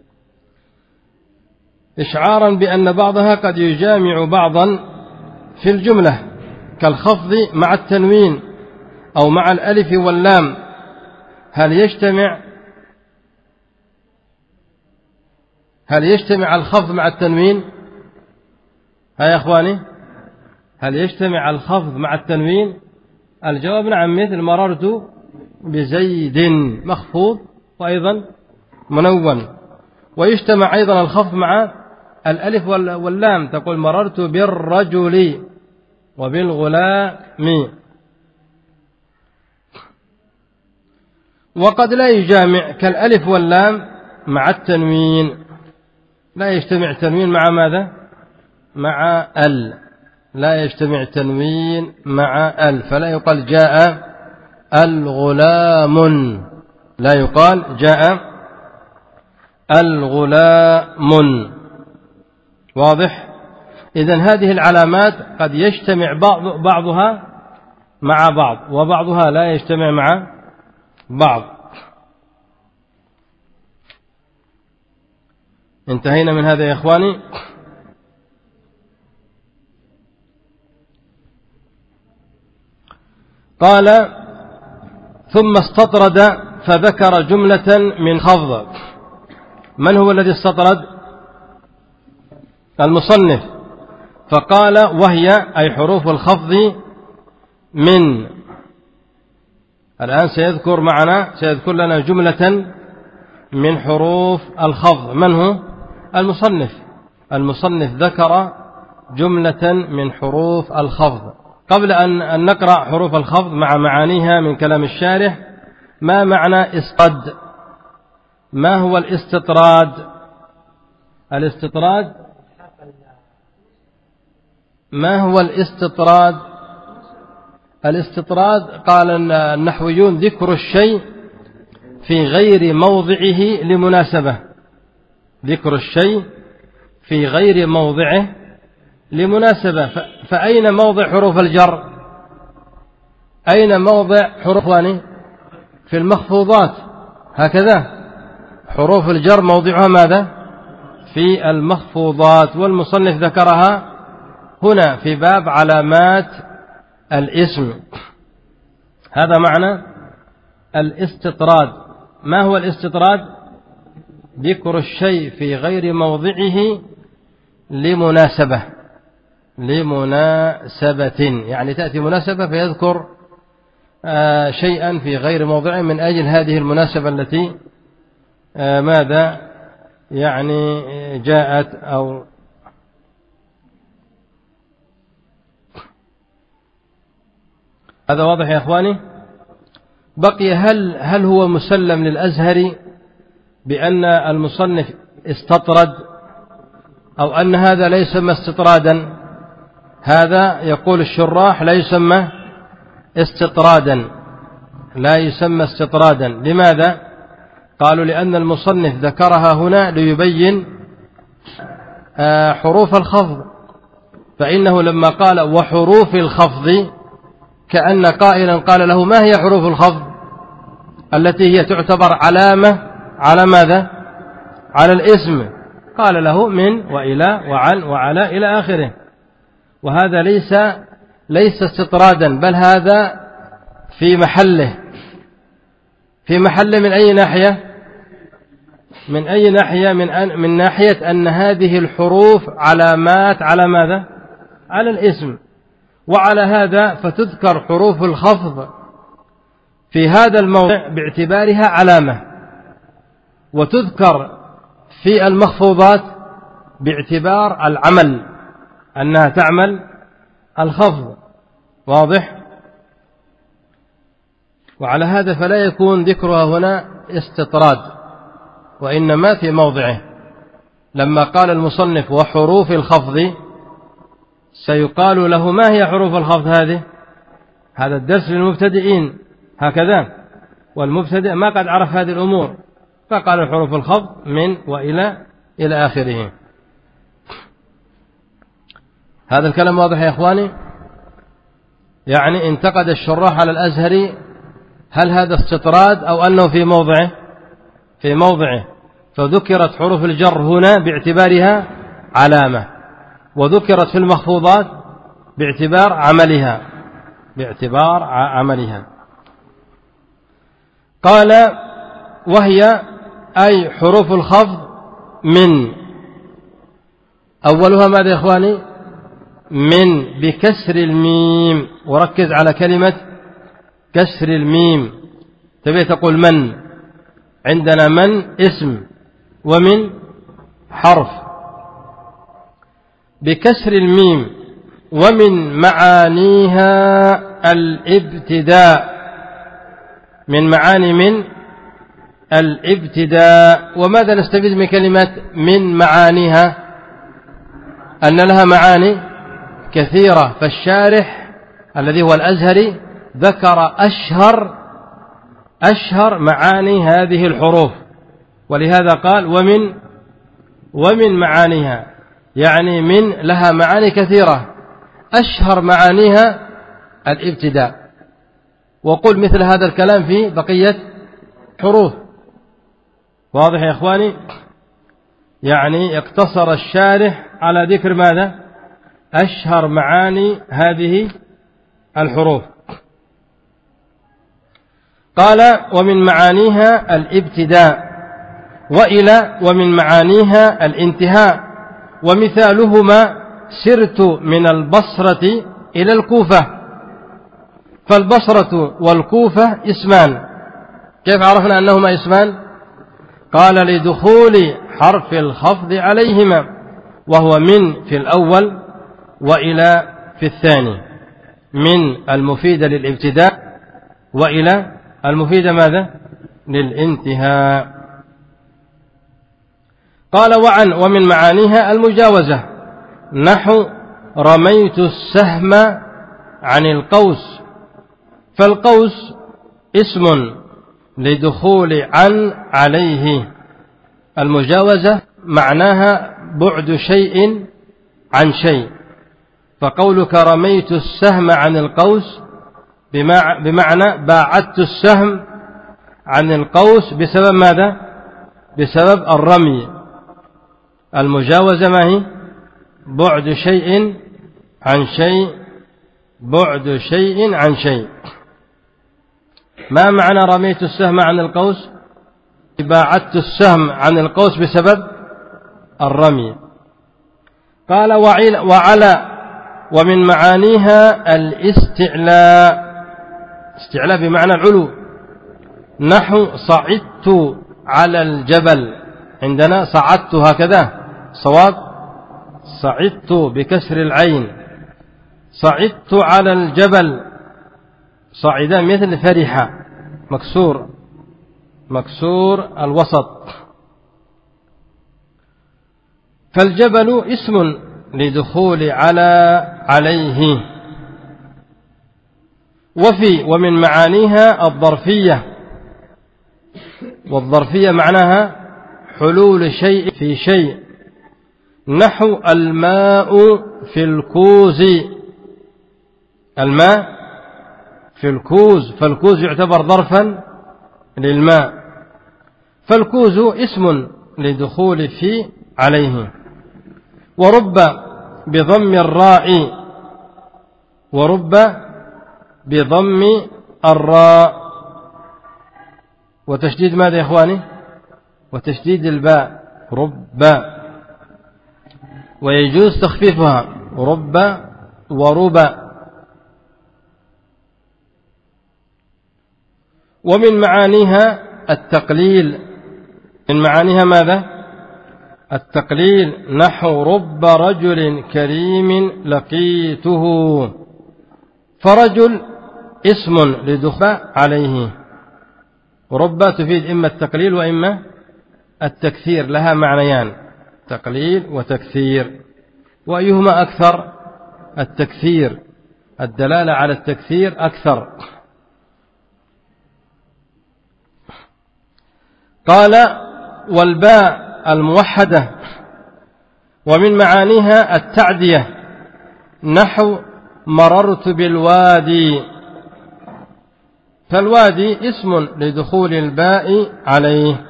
إشعارا بأن بعضها قد يجامع بعضا في الجملة كالخفض مع التنوين أو مع الألف واللام. هل يجتمع الخفض مع التنوين؟ يا أخواني، هل يجتمع الخفض مع التنوين؟ الجواب نعم، مثل مررت بزيد مخفوض وأيضا منون. ويجتمع أيضا الخفض مع الألف واللام، تقول مررت بالرجل وبالغلام. وقد لا يجامع كالألف واللام مع التنوين، لا يجتمع تنوين مع ماذا؟ مع لا يجتمع تنوين مع فلا يقال جاء الغلام، لا يقال جاء الغلام. واضح؟ إذن هذه العلامات قد يجتمع بعضها مع بعض وبعضها لا يجتمع مع بعض. انتهينا من هذا يا إخواني. قال ثم استطرد فذكر جملة من خفض. من هو الذي استطرد؟ المصنف. فقال وهي أي حروف الخفض من. الآن سيذكر لنا جملة من حروف الخفض. من هو؟ المصنف ذكر جملة من حروف الخفض. قبل أن نقرأ حروف الخفض مع معانيها من كلام الشارح، ما معنى استطراد؟ ما هو الاستطراد؟ ما هو الاستطراد؟ الاستطراد قال النحويون ذكر الشيء في غير موضعه لمناسبة. ذكر الشيء في غير موضعه لمناسبة. فأين موضع حروف الجر؟ أين موضع حروف في المخفوضات؟ هكذا حروف الجر موضعها ماذا؟ في المخفوضات. والمصنف ذكرها هنا في باب علامات الاسم. هذا معنى الاستطراد. ما هو الاستطراد؟ ذكر الشيء في غير موضعه لمناسبة. يعني تأتي مناسبة فيذكر شيئا في غير موضعه من أجل هذه المناسبة التي ماذا يعني جاءت. أو هذا واضح يا أخواني؟ بقي هل هو مسلم للأزهري بأن المصنف استطرد، أو أن هذا لا يسمى استطرادا؟ هذا يقول الشراح لا يسمى استطرادا. لماذا؟ قالوا لأن المصنف ذكرها هنا ليبين حروف الخفض. فإنه لما قال وحروف الخفض كأن قائلا قال له ما هي حروف الخفض التي هي تعتبر علامة على ماذا؟ على الاسم. قال له من وإلى وعن وعلى إلى آخره. وهذا ليس استطرادا، بل هذا في محله. من أي ناحية؟ من ناحية أن هذه الحروف علامات على ماذا؟ على الاسم. وعلى هذا فتذكر حروف الخفض في هذا الموضع باعتبارها علامة، وتذكر في المخفوضات باعتبار العمل، أنها تعمل الخفض. واضح؟ وعلى هذا فلا يكون ذكرها هنا استطراد، وإنما في موضعه. لما قال المصنف وحروف الخفض سيقال له ما هي حروف الخفض هذه؟ هذا الدرس للمبتدئين هكذا، والمبتدئ ما قد عرف هذه الأمور، فقال حروف الخفض من وإلى إلى آخره. هذا الكلام واضح يا إخواني؟ يعني انتقد الشراح على الأزهري هل هذا استطراد أو أنه في موضعه. فذكرت حروف الجر هنا باعتبارها علامة، وذكرت في المخفوضات باعتبار عملها. قال وهي أي حروف الخفض من. أولها ماذا يا إخواني؟ من بكسر الميم. وركز على كلمة كسر الميم. تبي تقول من، عندنا من اسم ومن حرف. بكسر الميم. ومن معانيها الابتداء. من معاني من الابتداء. وماذا نستفيد من كلمة من معانيها؟ أن لها معاني كثيرة. فالشارح الذي هو الأزهري ذكر أشهر معاني هذه الحروف، ولهذا قال ومن معانيها، يعني من لها معاني كثيرة، أشهر معانيها الابتداء. وقل مثل هذا الكلام في بقية حروف. واضح يا إخواني؟ يعني اقتصر الشارح على ذكر ماذا؟ أشهر معاني هذه الحروف. قال ومن معانيها الابتداء، وإلى ومن معانيها الانتهاء، ومثالهما سرت من البصرة إلى الكوفة. فالبصرة والكوفة اسمان، كيف عرفنا أنهما اسمان؟ قال لدخول حرف الخفض عليهما، وهو من في الأول وإلى في الثاني. من المفيدة للابتداء، وإلى المفيدة ماذا؟ للانتهاء. قال ومن معانيها المجاوزة، نحو رميت السهم عن القوس. فالقوس اسم لدخول عن عليه. المجاوزة معناها بعد شيء عن شيء، فقولك رميت السهم عن القوس بمعنى باعدت السهم عن القوس بسبب ماذا؟ بسبب الرمي. المجاوزة ما هي؟ بعد شيء عن شيء، بعد شيء عن شيء. ما معنى رميت السهم عن القوس؟ باعدت السهم عن القوس بسبب الرمي. قال وعلى ومن معانيها الاستعلاء. استعلاء بمعنى العلو، نحو صعدت على الجبل. عندنا صعدت هكذا صواب، صعدت بكسر العين. صعدت على الجبل، صعدا مثل فرحة، مكسور الوسط. فالجبل اسم لدخول عليه. ومن معانيها الظرفية، والظرفية معناها حلول شيء في شيء، نحو الماء في الكوز. الماء في الكوز، فالكوز يعتبر ظرفا للماء. فالكوز اسم لدخول في عليه. ورب بضم الراء، ورب بضم الراء، وتشديد ماذا يا إخواني؟ وتشديد الباء، رب. ويجوز تخفيفها، رب ورب. ومن معانيها التقليل. من معانيها ماذا؟ التقليل، نحو رب رجل كريم لقيته. فرجل اسم لدخول عليه. رب تفيد إما التقليل وإما التكثير، لها معنيان، تقليل وتكثير. وأيهما أكثر؟ التكثير، الدلالة على التكثير أكثر. قال والباء الموحدة ومن معانيها التعدية، نحو مررت بالوادي. فالوادي اسم لدخول الباء عليه.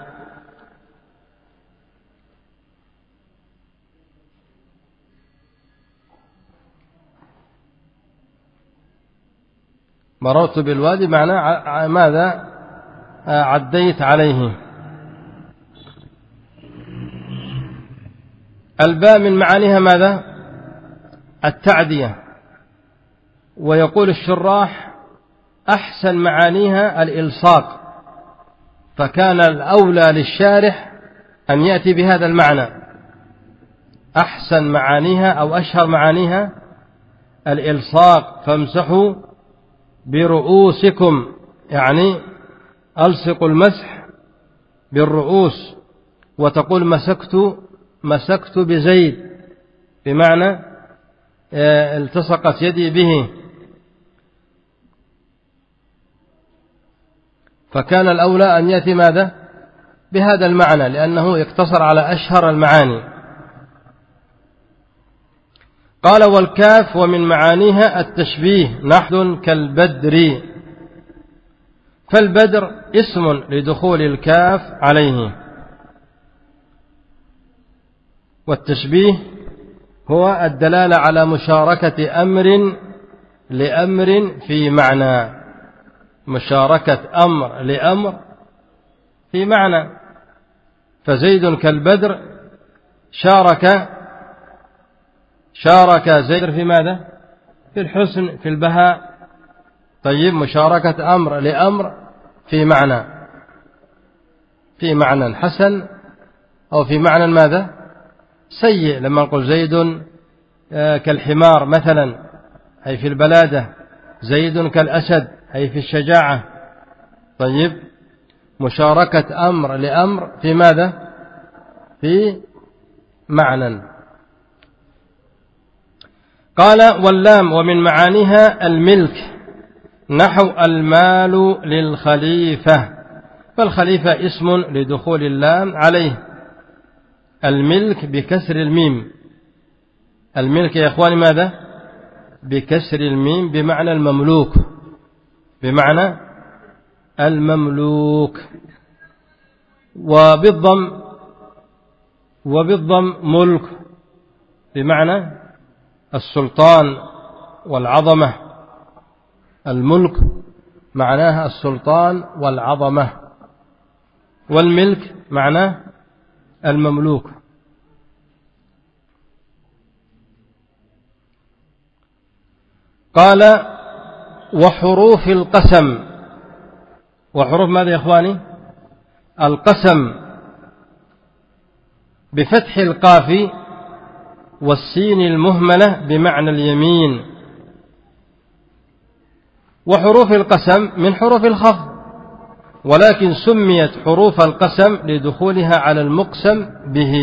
مررت بالوادي معناه ماذا؟ عديت عليه. الباء من معانيها ماذا؟ التعدية. ويقول الشراح أحسن معانيها الإلصاق، فكان الأولى للشارح أن يأتي بهذا المعنى. أحسن معانيها أو أشهر معانيها الإلصاق، فامسحوا برؤوسكم، يعني ألصق المسح بالرؤوس. وتقول مسكت بزيد، بمعنى التصقت يدي به. فكان الأولى أن يأتي ماذا؟ بهذا المعنى، لأنه يقتصر على أشهر المعاني. قال والكاف ومن معانيها التشبيه، نحو كالبدر. فالبدر اسم لدخول الكاف عليه. والتشبيه هو الدلالة على مشاركة أمر لأمر في معنى. مشاركة أمر لأمر في معنى، فزيد كالبدر شارك زيد في ماذا؟ في الحسن، في البهاء. طيب مشاركة أمر لأمر في معنى حسن أو في معنى ماذا؟ سيء، لما نقول زيد كالحمار مثلا أي في البلادة، زيد كالأسد أي في الشجاعة. طيب مشاركة أمر لأمر في ماذا؟ في معنى. قال واللام ومن معانيها الملك، نحو المال للخليفة، فالخليفة اسم لدخول اللام عليه. الملك بكسر الميم، الملك يا إخواني ماذا؟ بكسر الميم بمعنى المملوك، بمعنى المملوك. وبالضم ملك بمعنى السلطان والعظمة. الملك معناها السلطان والعظمة، والملك معناه المملوك. قال وحروف القسم، وحروف ماذا يا إخواني؟ القسم بفتح القاف والسين المهملة بمعنى اليمين. وحروف القسم من حروف الخفض، ولكن سميت حروف القسم لدخولها على المقسم به،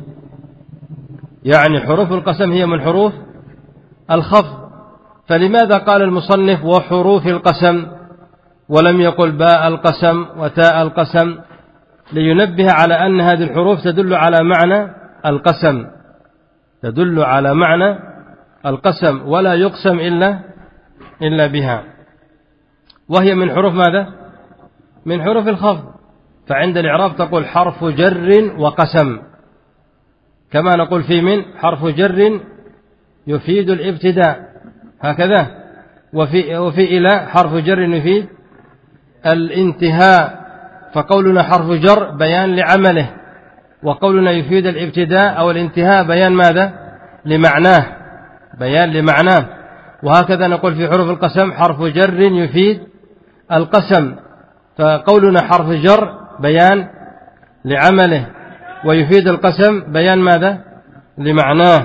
يعني حروف القسم هي من حروف الخفض. فلماذا قال المصنف وحروف القسم ولم يقل باء القسم وتاء القسم؟ لينبه على أن هذه الحروف تدل على معنى القسم، تدل على معنى القسم، ولا يقسم إلا بها، وهي من حروف ماذا؟ من حروف الخفض. فعند الإعراب تقول حرف جر وقسم، كما نقول في من حرف جر يفيد الابتداء هكذا، وفي إلى حرف جر يفيد الانتهاء. فقولنا حرف جر بيان لعمله، وقولنا يفيد الابتداء أو الانتهاء بيان ماذا؟ لمعناه، بيان لمعناه. وهكذا نقول في حروف القسم حرف جر يفيد القسم، فقولنا حرف جر بيان لعمله، ويفيد القسم بيان ماذا؟ لمعناه.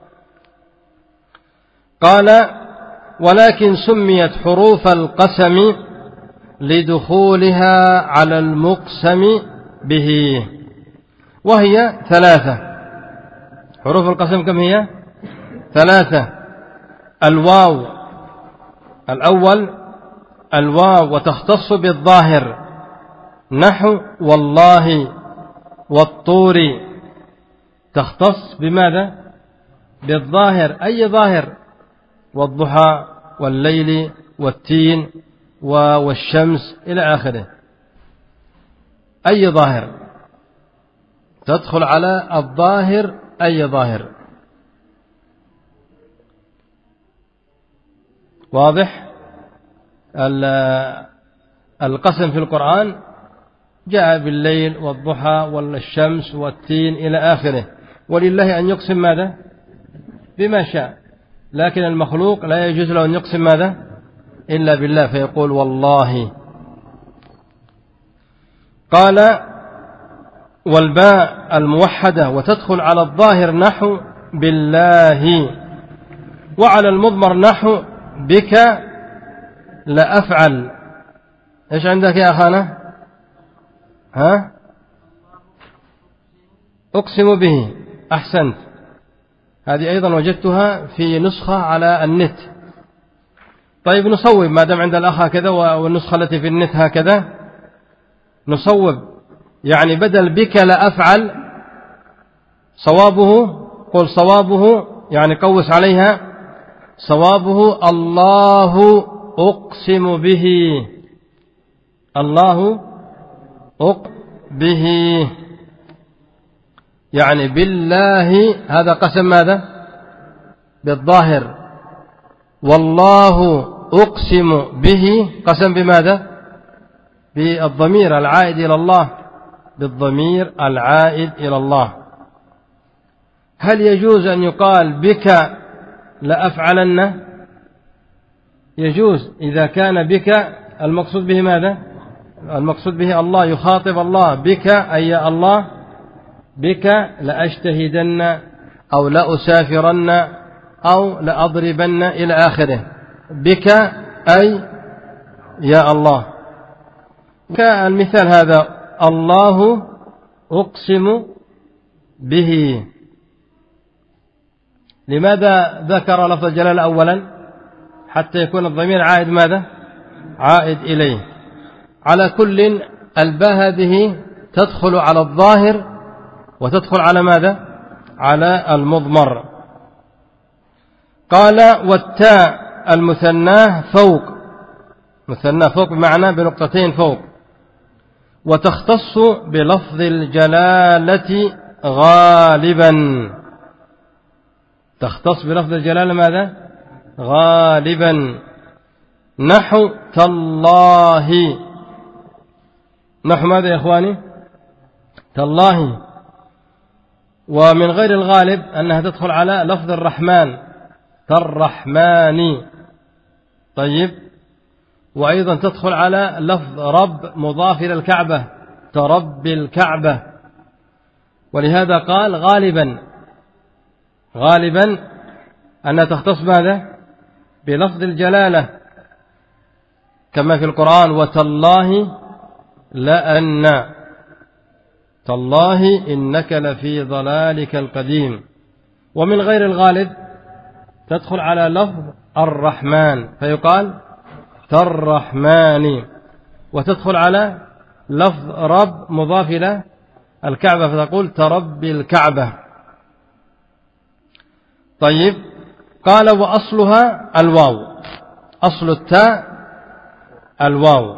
قال ولكن سميت حروف القسم لدخولها على المقسم به، وهي ثلاثة. حروف القسم كم هي؟ ثلاثة. الواو الأول الواو، وتختص بالظاهر، نحو والله والطور، تختص بماذا؟ بالظاهر، أي ظاهر؟ والضحى والليل والتين والشمس إلى آخره، أي ظاهر تدخل على الظاهر، أي ظاهر. واضح؟ القسم في القرآن جاء بالليل والضحى والشمس والتين إلى آخره، ولله أن يقسم ماذا؟ بما شاء، لكن المخلوق لا يجوز له أن يقسم ماذا؟ إلا بالله، فيقول والله. قال والباء الموحدة وتدخل على الظاهر، نحو بالله، وعلى المضمر، نحو بك لأفعل. إيش عندك يا أخانا؟ ها؟ أقسم به، أحسنت، هذه أيضا وجدتها في نسخة على النت. طيب نصوب، ما دام عند الأخ هكذا والنسخة التي في النت هكذا، نصوب، يعني بدل بك لأفعل صوابه، قل صوابه يعني قوس عليها، صوابه الله أقسم به، الله به، يعني بالله، هذا قسم ماذا؟ بالظاهر. والله أقسم به، قسم بماذا؟ بالضمير العائد إلى الله، بالضمير العائد إلى الله. هل يجوز أن يقال بك لأفعلن؟ يجوز إذا كان بك المقصود به ماذا؟ المقصود به الله، يخاطب الله بك أي يا الله، بك لأجتهدن أو لأسافرن أو لأضربن إلى آخره. بك أي يا الله. كالمثال هذا: الله أقسم به. لماذا ذكر لفظ الجلالة أولا؟ حتى يكون الضمير عائد ماذا؟ عائد إليه. على كل الباء هذه تدخل على الظاهر وتدخل على ماذا؟ على المضمر. قال: والتاء المثناه فوق، مثناه فوق بمعنى بنقطتين فوق، وتختص بلفظ الجلالة غالبا. تختص بلفظ الجلالة ماذا؟ غالبا. نحو تالله. نحو ماذا يا إخواني؟ تالله. ومن غير الغالب أنها تدخل على لفظ الرحمن، كالرحمن. طيب. وأيضا تدخل على لفظ رب مضاف إلى الكعبة، كرب الكعبة. ولهذا قال غالبا، غالبا أنها تختص ماذا؟ بلفظ الجلالة، كما في القرآن: وتالله لأن، تالله إنك لفي ضلالك القديم. ومن غير الغالب تدخل على لفظ الرحمن فيقال كالرحمن، وتدخل على لفظ رب مضاف إلى الكعبة فتقول ترب الكعبة. طيب. قال: وأصلها الواو. أصل التاء الواو.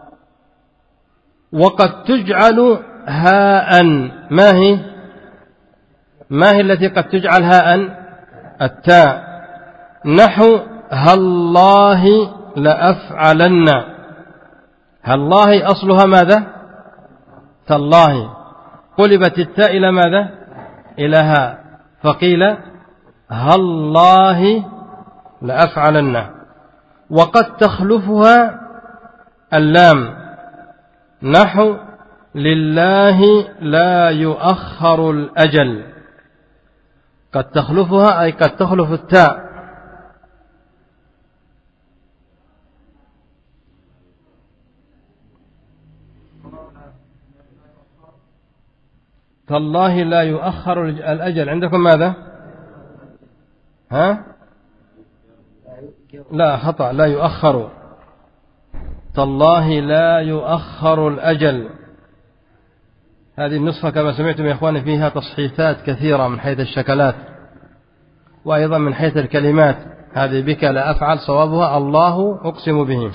وقد تجعل هاء. ما هي التي قد تجعل هاء؟ التاء. نحو هالله لأفعلن. هالله أصلها ماذا؟ تالله. قلبت التاء إلى ماذا؟ إلى هاء، فقيل هالله لأفعلن. وقد تخلفها اللام. نحو لله لا يؤخر الأجل. قد تخلفها أي قد تخلف التاء. تالله لا يؤخر الأجل. عندكم ماذا؟ ها؟ لا، خطأ، لا يؤخر. تالله لا يؤخر الأجل. هذه النسخة كما سمعتم يا إخواني فيها تصحيفات كثيرة من حيث الشكلات وأيضا من حيث الكلمات. هذه بك لا أفعل، صوابها الله أقسم به.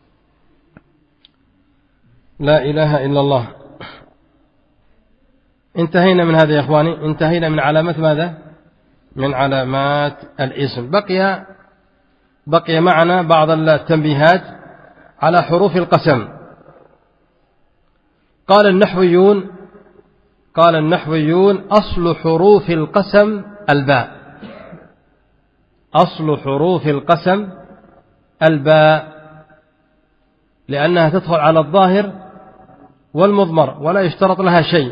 لا إله إلا الله. انتهينا من هذا يا إخواني، انتهينا من علامات ماذا؟ من علامات الاسم. بقي معنا بعض التنبيهات على حروف القسم. قال النحويون أصل حروف القسم الباء. أصل حروف القسم الباء، لأنها تدخل على الظاهر والمضمر ولا يشترط لها شيء.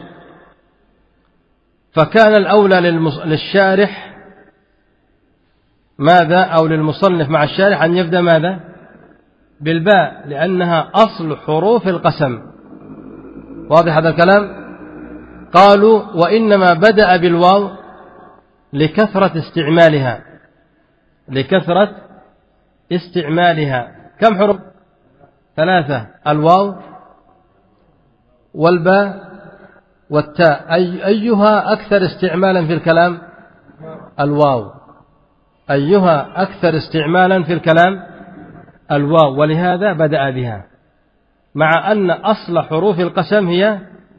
فكان الأولى للشارح ماذا؟ أو للمصنف مع الشارح أن يبدأ ماذا؟ بالباء، لأنها أصل حروف القسم. واضح هذا الكلام؟ قالوا: وإنما بدأ بالواو لكثرة استعمالها. كم حروف؟ 3: الواو والباء والتاء. أيها أكثر استعمالا في الكلام؟ الواو. أيها أكثر استعمالا في الكلام؟ الواو. ولهذا بدأ بها، مع أن أصل حروف القسم هي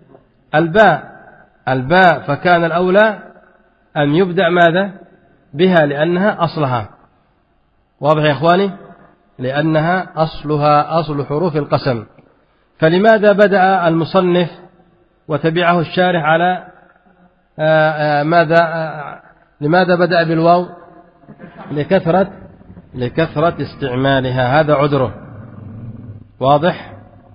الباء، فكان الأولى أن يبدأ ماذا؟ بها، لأنها أصلها. واضح يا إخواني؟ لأنها أصلها أصل حروف القسم. فلماذا بدأ المصنف وتبعه الشارح على لماذا بدأ بالواو؟ لكثرة استعمالها، هذا عذره. واضح؟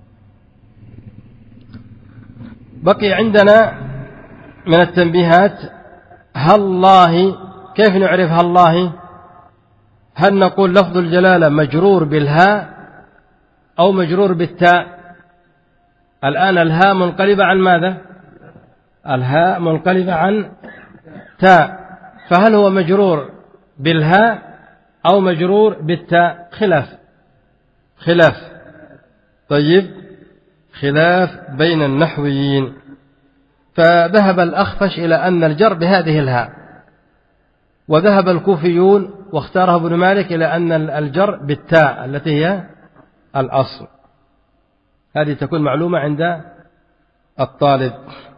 بقي عندنا من التنبيهات هالله. كيف نعرف هالله؟ هل نقول لفظ الجلالة مجرور بالهاء أو مجرور بالتاء؟ الآن الهاء منقلبة عن ماذا؟ الهاء منقلبة عن تاء، فهل هو مجرور بالهاء أو مجرور بالتاء؟ خلاف. طيب، خلاف بين النحويين. فذهب الأخفش إلى أن الجر بهذه الهاء، وذهب الكوفيون واختاره ابن مالك إلى أن الجر بالتاء التي هي الأصل. هذه تكون معلومة عند الطالب.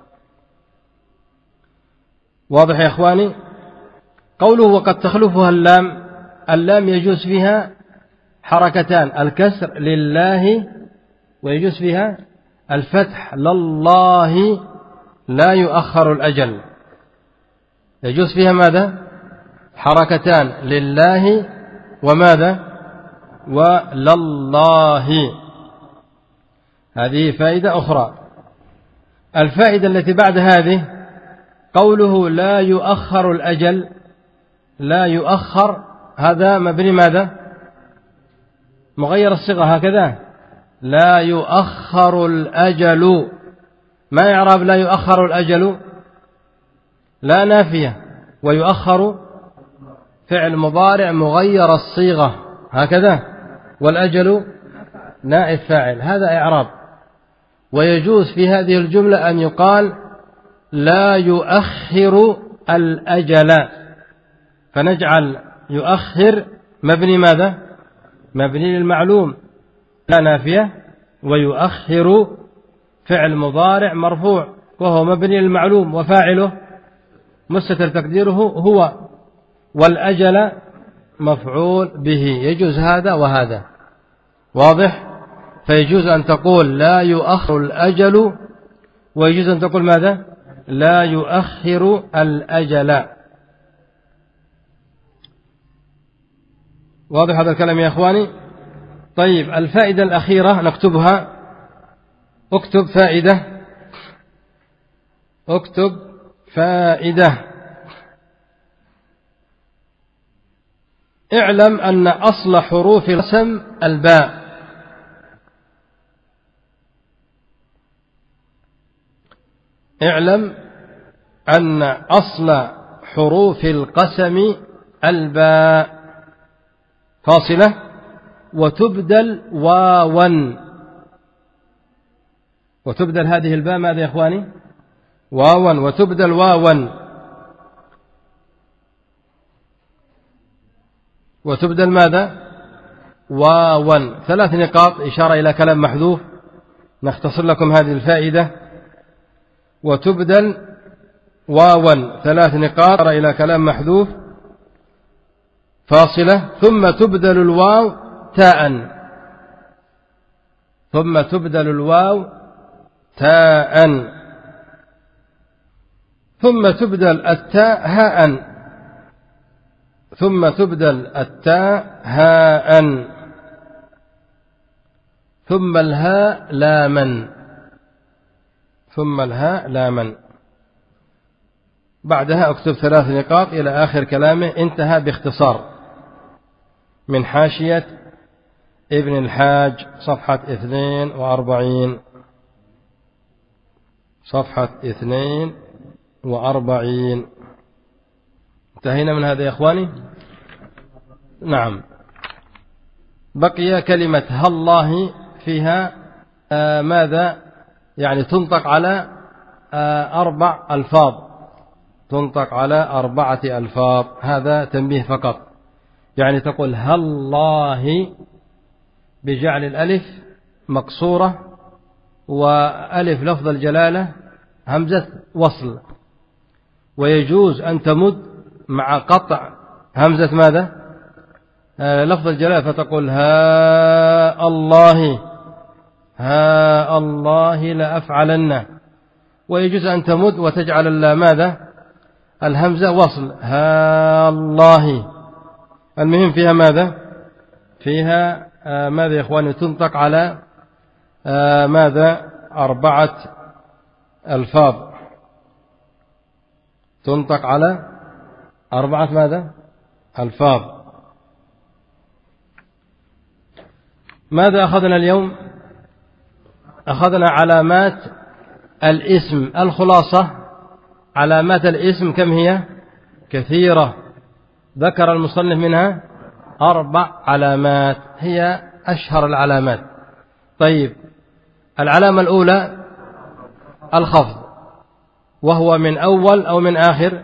واضح يا إخواني؟ قوله وقد تخلفها اللام يجوز فيها حركتان، الكسر لله، ويجوز فيها الفتح لله لا يؤخر الأجل. يجوز فيها ماذا؟ حركتان، لله وماذا؟ ولله. هذه فائدة أخرى. الفائدة التي بعد هذه قوله لا يؤخر الأجل، لا يؤخر، هذا مبني ماذا؟ مغير الصيغة هكذا، لا يؤخر الأجل. ما يعرب لا يؤخر الأجل؟ لا نافية، ويؤخر فعل مضارع مغير الصيغة هكذا، والأجل نائب فاعل، هذا إعراب. ويجوز في هذه الجملة أن يقال لا يؤخر الأجل، فنجعل يؤخر مبني ماذا؟ مبني للمعلوم لا نافية، ويؤخر فعل مضارع مرفوع وهو مبني للمعلوم وفاعله مستتر تقديره هو، والأجل مفعول به. يجوز هذا وهذا. واضح؟ فيجوز أن تقول لا يؤخر الأجل، ويجوز أن تقول ماذا؟ لا يؤخر الأجل. واضح هذا الكلام يا إخواني؟ طيب، الفائدة الأخيرة نكتبها. اكتب فائدة. اعلم أن أصل حروف القسم الباء. اعلم أن أصل حروف القسم الباء فاصلة وتبدل واوا. وتبدل هذه الباء ماذا يا إخواني؟ واوا، وتبدل واوا، وتبدل ماذا؟ واوا. 3 نقاط إشارة إلى كلام محذوف، نختصر لكم هذه الفائدة. وتبدل واوا 3 نقاط إشارة إلى كلام محذوف فاصلة، ثم تبدل الواو تاء، ثم تبدل الواو تاء، ثم تبدل التاء هاء، ثم تبدل التاء هاء، ثم الهاء لاما، ثم الهاء لاما. بعدها اكتب 3 نقاط إلى آخر كلامه. انتهى باختصار من حاشية ابن الحاج صفحة 42، صفحة 42. انتهينا من هذا يا إخواني؟ نعم. بقي كلمة هالله فيها ماذا؟ يعني تنطق على 4 ألفاظ، تنطق على 4 ألفاظ. هذا تنبيه فقط. يعني تقول هالله بجعل الألف مقصورة، وألف لفظ الجلالة همزة وصل، ويجوز أن تمد مع قطع همزة ماذا؟ لفظ الجلالة فتقول ها الله، ها الله لأفعلن. ويجوز أن تمد وتجعل ماذا الهمزة وصل، ها الله. المهم فيها ماذا؟ فيها ماذا يا إخواني؟ تنطق على ماذا؟ 4 ألفاظ، تنطق على 4 ماذا؟ ألفاظ. ماذا أخذنا اليوم؟ أخذنا علامات الاسم. الخلاصة علامات الاسم كم هي؟ كثيرة، ذكر المصنف منها 4 علامات هي أشهر العلامات. طيب، العلامة الأولى الخفض، وهو من أول أو من آخر؟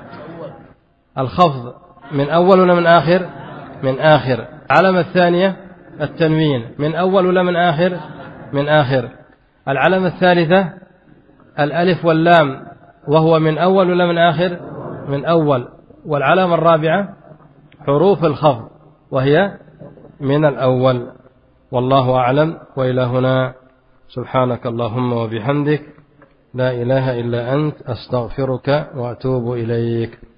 الخفض من أول ولا من آخر؟ من آخر. العلامة الثانية التنوين، من أول ولا من آخر؟ من آخر. العلامة الثالثة الألف واللام، وهو من أول ولا من آخر؟ من أول. والعلامة الرابعة حروف الخفض، وهي من الأول. والله أعلم. وإلى هنا سبحانك اللهم وبحمدك، لا إله إلا أنت، أستغفرك وأتوب إليك.